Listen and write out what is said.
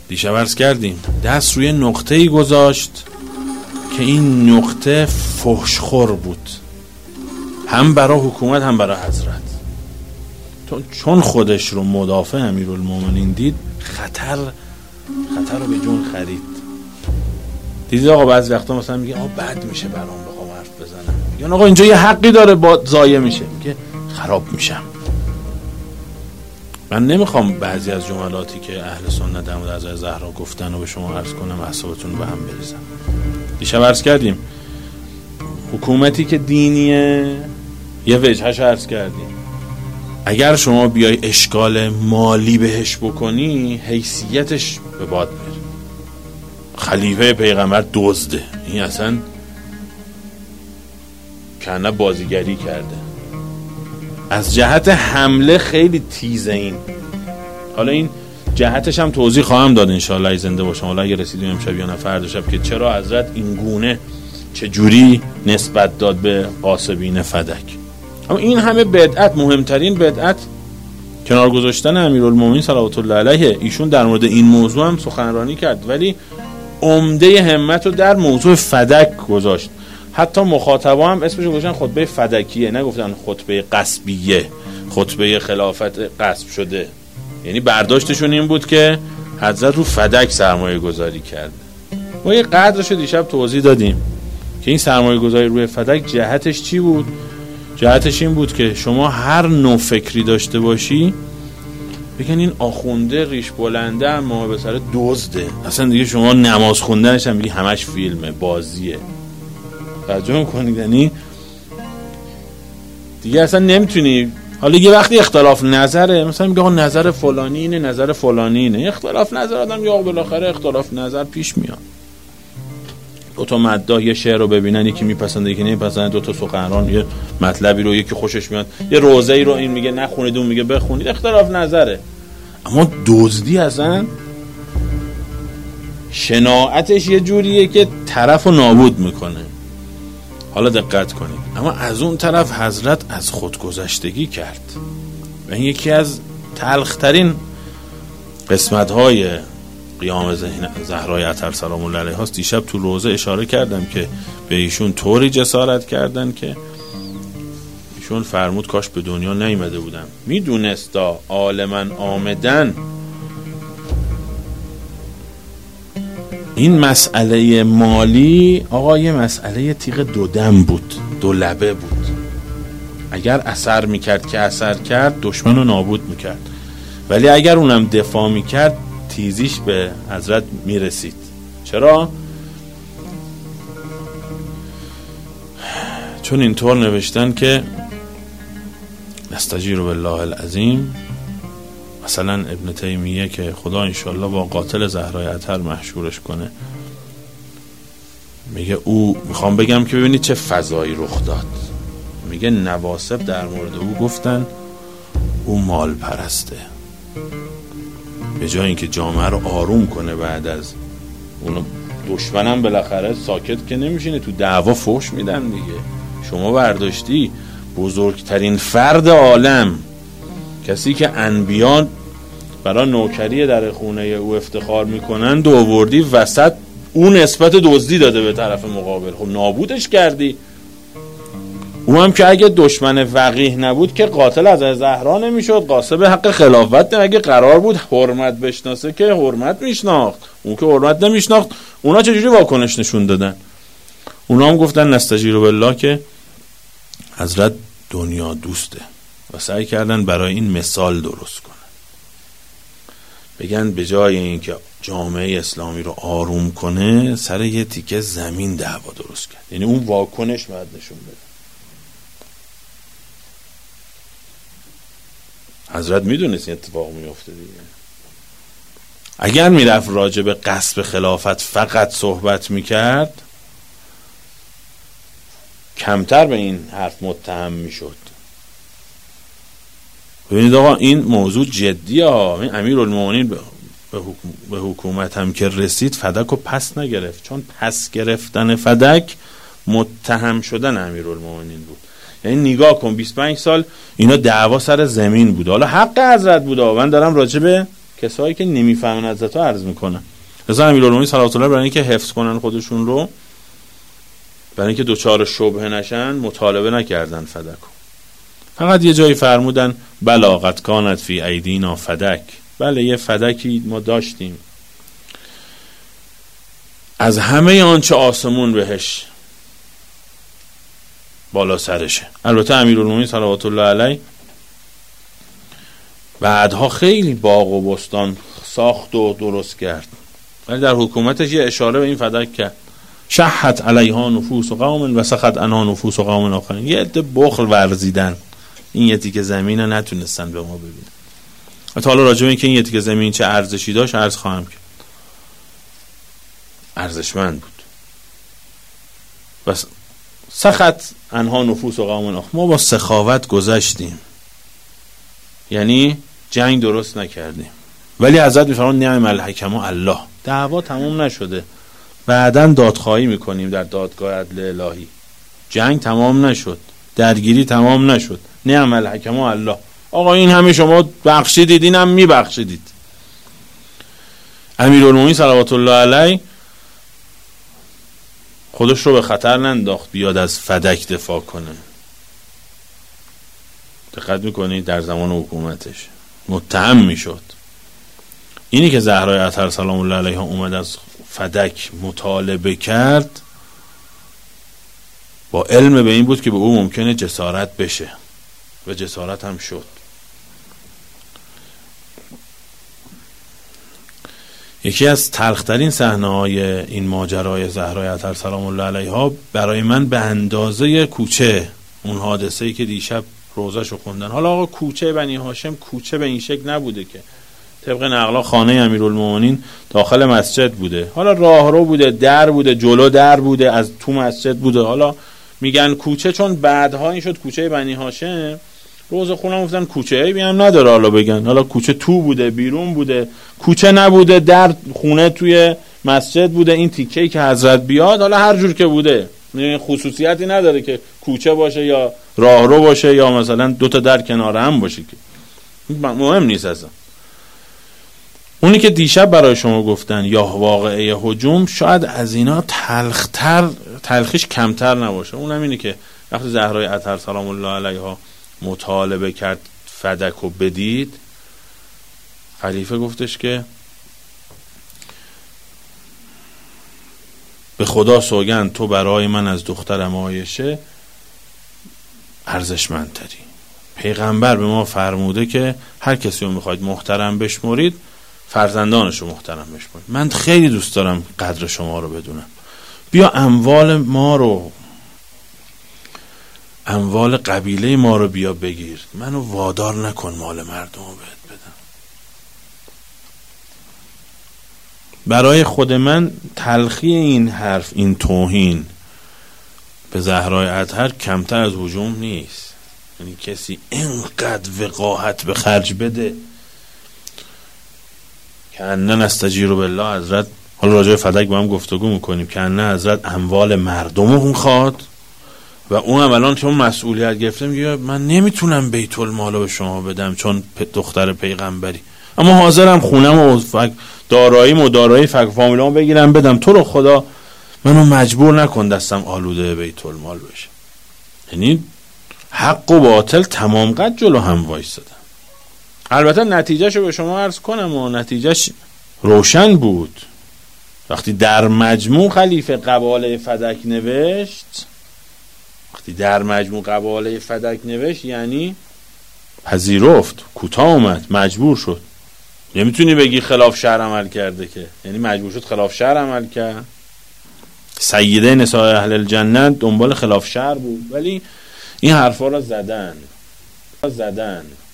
دیشب عرض کردیم دست روی نقطه‌ای گذاشت که این نقطه فحشخور بود، هم برای حکومت هم برای حضرت. چون خودش رو مدافع امیرالمومنین دید، خطر رو به جون خرید. دیدید آقا بعضی وقتا مثلا میگه آقا بد میشه برام بخوام حرف بزنم، یا آقا اینجا یه حقی داره با ضایع میشه، میگه خراب میشم. من نمیخوام بعضی از جملاتی که اهل سنت در مورد حضرت زهرا گفتن رو به شما عرض کنم، اعصابتون رو به هم بریزم. دیشب عرض کردیم حکومتی که دینیه یه وجهش عرض کردیم، اگر شما بیای اشکال مالی بهش بکنی حیثیتش به باد میره. خلیفه پیغمبر دزده، این اصلا کنه بازیگری کرده. از جهت حمله خیلی تیزه این. حالا این جهتش هم توضیح خواهم داد انشاءالله زنده باشم، حالا اگه رسیدیم امشب یا نه فردا شب، که چرا حضرت این گونه چجوری نسبت داد به قاسبین فدک. اما این همه بدعت، مهمترین بدعت کنار گذاشتن امیرالمومنین صلوات الله علیه. ایشون در مورد این موضوع هم سخنرانی کرد، ولی عمده همت رو در موضوع فدک گذاشت. حتی مخاطبا هم اسمش رو گذاشتن خطبه فدکیه، نگفتن خطبه قصبیه، خطبه خلافت قصب شده. یعنی برداشتشون این بود که حضرت رو فدک سرمایه گذاری کرد. ما یه قدرش دیشب توضیح دادیم که این سرمایه گذاری روی فدک جهتش چی بود. جهتش این بود که شما هر نوع فکری داشته باشی بگن این آخونده ریش بلنده اما به سر دزده، اصلا دیگه شما نماز خوندنش هم بگی همش فیلمه، بازیه. توجه میکنید؟ یعنی دیگه اصلا نمیتونی. حالا یه وقتی اختلاف نظره، مثلا میگه آقا نظر فلانی اینه، نظر فلانی اینه، اختلاف نظر آدم یا بالاخره اختلاف نظر پیش میاد. دو تا مداح یه شعر رو ببینن، یکی میپسنده یکی نمیپسنده، دو تا سخنران یه مطلبی رو یکی خوشش میاد، یه روزه‌ای رو این میگه نخونید اون میگه بخونید، اختلاف نظره. اما دزدی اصلا شناعتش یه جوریه که طرفو نابود میکنه. حالا دقت کنید. اما از اون طرف حضرت از خودگذشتگی کرد و این یکی از تلخترین قسمت‌های قیام زهرای اطهر سلام الله علیها است. دیشب تو روزه اشاره کردم که به ایشون طوری جسارت کردن که ایشون فرمود کاش به دنیا نیامده بودم. میدونستا عالمن آمدن این مسئله مالی آقا یه مسئله تیغ دو دم بود، دو لبه بود. اگر اثر میکرد که اثر کرد دشمن رو نابود میکرد، ولی اگر اونم دفاع میکرد تیزیش به حضرت میرسید. چرا؟ چون اینطور نوشتن که نستجیر بالله العظیم. مثلا ابن تیمیه که خدا انشالله با قاتل زهرای اطهر محشورش کنه، میگه او میخوام بگم که ببینید چه فضایی رخ داد. میگه نواسب در مورد او گفتن او مال پرسته، به جای اینکه جامعه رو آروم کنه بعد از اونو دشمنم بالاخره ساکت که نمیشینه، تو دعوا فحش میدن دیگه. شما برداشتی بزرگترین فرد عالم، کسی که انبیان برای نوکری در خونه او افتخار میکنن، دو آوردی وسط اون نسبت دزدی داده به طرف مقابل. خب نابودش کردی. اون هم که اگه دشمن وقیح نبود که قاتل از زهرا نمیشد، قاسب حق خلافت. اگه قرار بود حرمت بشناسه که حرمت میشناخت، اون که حرمت نمیشناخت. اونا چجوری واکنش نشون دادن؟ اونا هم گفتن نستجیر بالله که حضرت دنیا دوسته و سعی کردن برای این مثال درست کنن، بگن به جای اینکه جامعه اسلامی رو آروم کنه سر یه تیکه زمین دعوا درست کرد. یعنی اون واکنش باید نشون بده. حضرت میدونست این اتفاق میفته دیگه. اگر میرفت راجع به غصب خلافت فقط صحبت میکرد کمتر به این حرف متهم میشد. ببینید آقا این موضوع جدیه ها. این امیرالمومنین به حکومت هم که رسید فدک رو پس نگرفت، چون پس گرفتن فدک متهم شدن امیرالمومنین بود. یعنی نگاه کن 25 سال اینا دعوا سر زمین بود. حالا حق حضرت بود. من دارم راجع به کسایی که نمیفهمن حضرت ها عرض میکنن. مثلا امیرالمومنین صلوات الله برای اینکه حفظ کنن خودشون رو، برای اینکه دوچار شبهه نشن، مطالبه نکردن فدک. فقط یه جایی فرمودن بلاغت کانت فی ایدینا فدک، بله یه فدکی ما داشتیم از همه آنچه آسمون بهش بالا سرشه. البته امیرالمومنین صلوات الله علیه بعدها خیلی باغ و بستان ساخت و درست کرد، ولی در حکومتش یه اشاره به این فدک کرد: شحت علیها نفوس قوم و سخط عنها نفوس قوم آخرین. یه عده بخل ورزیدن، این یه تیکه زمین رو نتونستن به ما ببینن. حتی حالا راجع به اینکه این یه تیکه زمین چه ارزشی داشت عرض خواهم کرد. ارزشمند بود. بس سخط عنها نفوس قوم آخرین، ما با سخاوت گذشتیم، یعنی جنگ درست نکردیم. ولی حضرت میفرمان نعم الحکم الله، دعوا تمام نشده، بعداً دادخواهی میکنیم در دادگاه عدل الهی. جنگ تمام نشد، درگیری تمام نشد، نعم الحکم الله. آقا این همه شما بخشیدید، اینم میبخشیدید. امیرالمومنین صلوات الله علیه خودش رو به خطر ننداخت بیاد از فدک دفاع کنه. دقت میکنید در زمان حکومتش متهم میشد. اینی که زهرای اطهر سلام الله علیها اومد از فدک مطالبه کرد، با علم به این بود که به او ممکنه جسارت بشه و جسارت هم شد. یکی از تلخترین صحنه‌های این ماجرای زهرای اطهر سلام الله علیها برای من به اندازه کوچه، اون حادثه‌ای که دیشب روزاشو خوندن. حالا آقا کوچه بنی هاشم کوچه به این شکل نبوده که، طبق نقلا خانه امیرالمومنین داخل مسجد بوده، حالا راهرو بوده، در بوده، جلو در بوده، از تو مسجد بوده. حالا میگن کوچه چون بعدها این شد کوچه بنی هاشم. روز خونم گفتن کوچه ای بیام نداره، حالا بگن حالا کوچه تو بوده، بیرون بوده، کوچه نبوده، در خونه توی مسجد بوده، این تیکه‌ای که حضرت بیاد حالا هر جور که بوده، خصوصیتی نداره که کوچه باشه یا راهرو باشه یا مثلا دو تا در کنار هم باشه، که مهم نیست اصلا. اونی که دیشب برای شما گفتن یا واقعه هجوم، شاید از اینا تلخیش کمتر نباشه. اونم اینه که وقتی زهرای اطهر سلام الله علیها مطالبه کرد فدک رو بدید، خلیفه گفتش که به خدا سوگند تو برای من از دخترم عایشه ارزشمندتری. پیغمبر به ما فرموده که هر کسی رو میخواید محترم بشمرید، فرزندانش رو محترم بشمرید. من خیلی دوست دارم قدر شما رو بدونم. بیا اموال ما رو، اموال قبیله ما رو بیا بگیر، منو وادار نکن مال مردم رو بهت بدم. برای خود من تلخی این حرف، این توهین به زهرای اطهر کمتر از هجوم نیست. یعنی کسی اینقدر وقاحت به خرج بده که انن استجیر بالله، حضرت حالا راجع به فدک با هم گفتگو میکنیم، که انن حضرت اموال مردم رو خواد و اون هم الان چون مسئولیت گرفته میگه من نمیتونم بیت المال به شما بدم چون دختر پیغمبری، اما حاضرم خونم و دارایی فک فامیلامو بگیرم بدم، تو رو خدا منو مجبور نکن دستم آلوده بیت المال بشه. یعنی حق و باطل تمام قد جلو هم وایسادن. البته نتیجهشو به شما عرض کنم و نتیجهش روشن بود. وقتی در مجموع خلیفه قباله فدک نوشت، یعنی پذیرفت، کوتاه اومد، مجبور شد. نمیتونی بگی خلاف شرع عمل کرده که، یعنی مجبور شد خلاف شرع عمل کرد. سیده نساء اهل الجنت دنبال خلاف شرع بود، ولی این حرفا را زدن.